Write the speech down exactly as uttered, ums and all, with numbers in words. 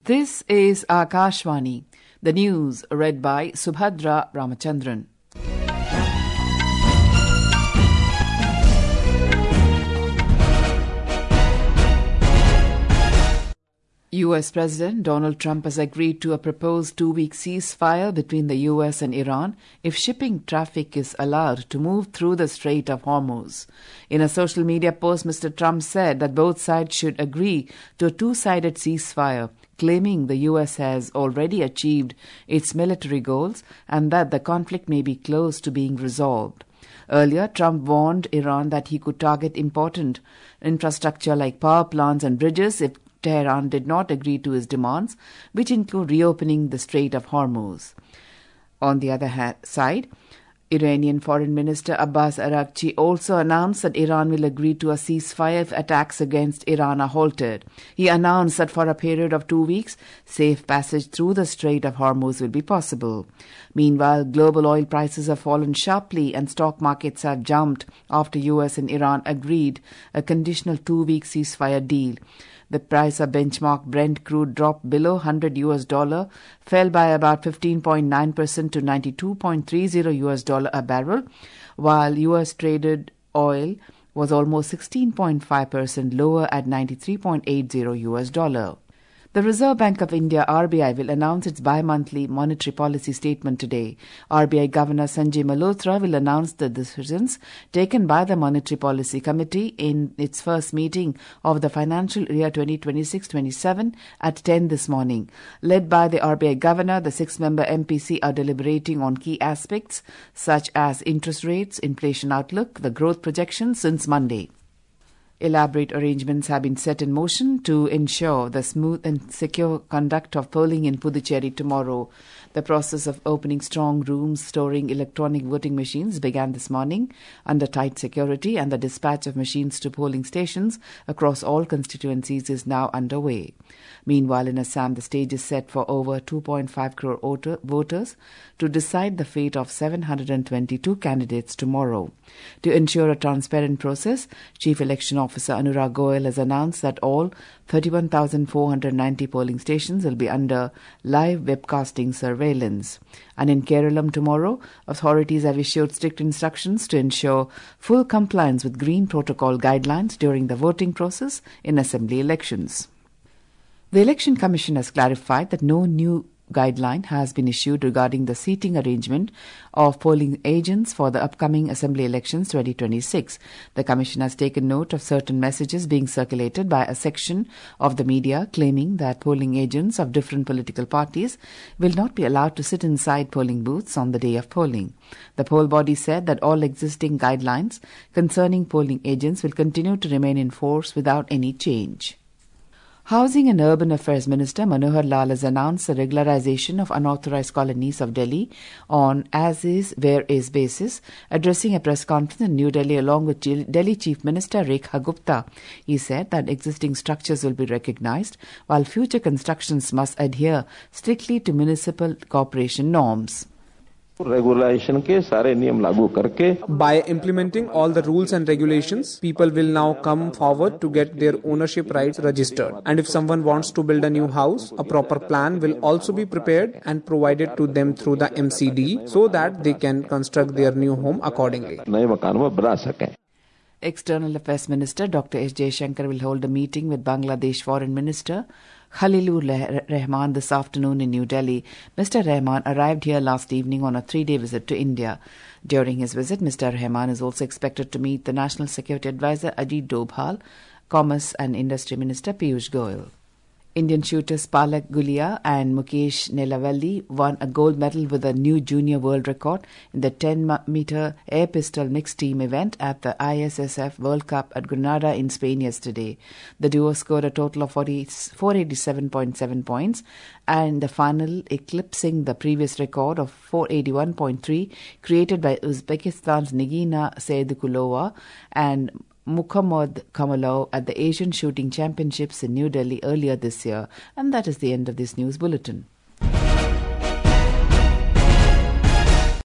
This is Akashvani. The news read by Subhadra Ramachandran. U S President Donald Trump has agreed to a proposed two-week ceasefire between the U S and Iran if shipping traffic is allowed to move through the Strait of Hormuz. In a social media post, Mister Trump said that both sides should agree to a two-sided ceasefire, claiming the U S has already achieved its military goals and that the conflict may be close to being resolved. Earlier, Trump warned Iran that he could target important infrastructure like power plants and bridges if Tehran did not agree to his demands, which include reopening the Strait of Hormuz. On the other ha- side, Iranian Foreign Minister Abbas Araghchi also announced that Iran will agree to a ceasefire if attacks against Iran are halted. He announced that for a period of two weeks, safe passage through the Strait of Hormuz will be possible. Meanwhile, global oil prices have fallen sharply and stock markets have jumped after U S and Iran agreed a conditional two-week ceasefire deal. The price of benchmark Brent crude dropped below one hundred U S dollar, fell by about fifteen point nine percent to ninety-two point three zero U S dollar a barrel, while U S traded oil was almost sixteen point five percent lower at ninety-three point eight zero U S dollar. The Reserve Bank of India, R B I, will announce its bi-monthly monetary policy statement today. R B I Governor Sanjay Malhotra will announce the decisions taken by the Monetary Policy Committee in its first meeting of the financial year twenty twenty-six twenty-seven at ten this morning. Led by the R B I Governor, the six-member M P C are deliberating on key aspects such as interest rates, inflation outlook, the growth projections since Monday. Elaborate arrangements have been set in motion to ensure the smooth and secure conduct of polling in Puducherry tomorrow. The process of opening strong rooms storing electronic voting machines began this morning under tight security, and the dispatch of machines to polling stations across all constituencies is now underway. Meanwhile, in Assam, the stage is set for over two point five crore voters to decide the fate of seven hundred twenty-two candidates tomorrow. To ensure a transparent process, Chief Election Officer Anurag Goyal has announced that all thirty-one thousand four hundred ninety polling stations will be under live webcasting surveillance. And in Kerala tomorrow, authorities have issued strict instructions to ensure full compliance with Green Protocol guidelines during the voting process in assembly elections. The Election Commission has clarified that no new guideline has been issued regarding the seating arrangement of polling agents for the upcoming Assembly elections twenty twenty-six. The Commission has taken note of certain messages being circulated by a section of the media claiming that polling agents of different political parties will not be allowed to sit inside polling booths on the day of polling. The poll body said that all existing guidelines concerning polling agents will continue to remain in force without any change. Housing and Urban Affairs Minister Manohar Lal has announced the regularization of unauthorized colonies of Delhi on as-is, where-is basis, addressing a press conference in New Delhi along with Delhi Chief Minister Rekha Gupta. He said that existing structures will be recognized, while future constructions must adhere strictly to municipal corporation norms. Regulation के सारे नियम लागू करके By implementing all the rules and regulations, people will now come forward to get their ownership rights registered. And if someone wants to build a new house, a proper plan will also be prepared and provided to them through the M C D so that they can construct their new home accordingly. नए मकान में बना सकें. External Affairs Minister Doctor S. Jaishankar will hold a meeting with Bangladesh Foreign Minister Khalilur Rahman this afternoon in New Delhi. Mister Rahman arrived here last evening on a three-day visit to India. During his visit, Mister Rahman is also expected to meet the National Security Advisor Ajit Dobhal, Commerce and Industry Minister Piyush Goyal. Indian shooters Palak Gulia and Mukesh Nelavalli won a gold medal with a new junior world record in the ten-meter air pistol mixed team event at the I S S F World Cup at Granada in Spain yesterday. The duo scored a total of four hundred eighty-seven point seven points and the final eclipsing the previous record of four hundred eighty-one point three created by Uzbekistan's Nigina Seydukulova and Muhammad Kamalov at the Asian Shooting Championships in New Delhi earlier this year. And that is the end of this news bulletin.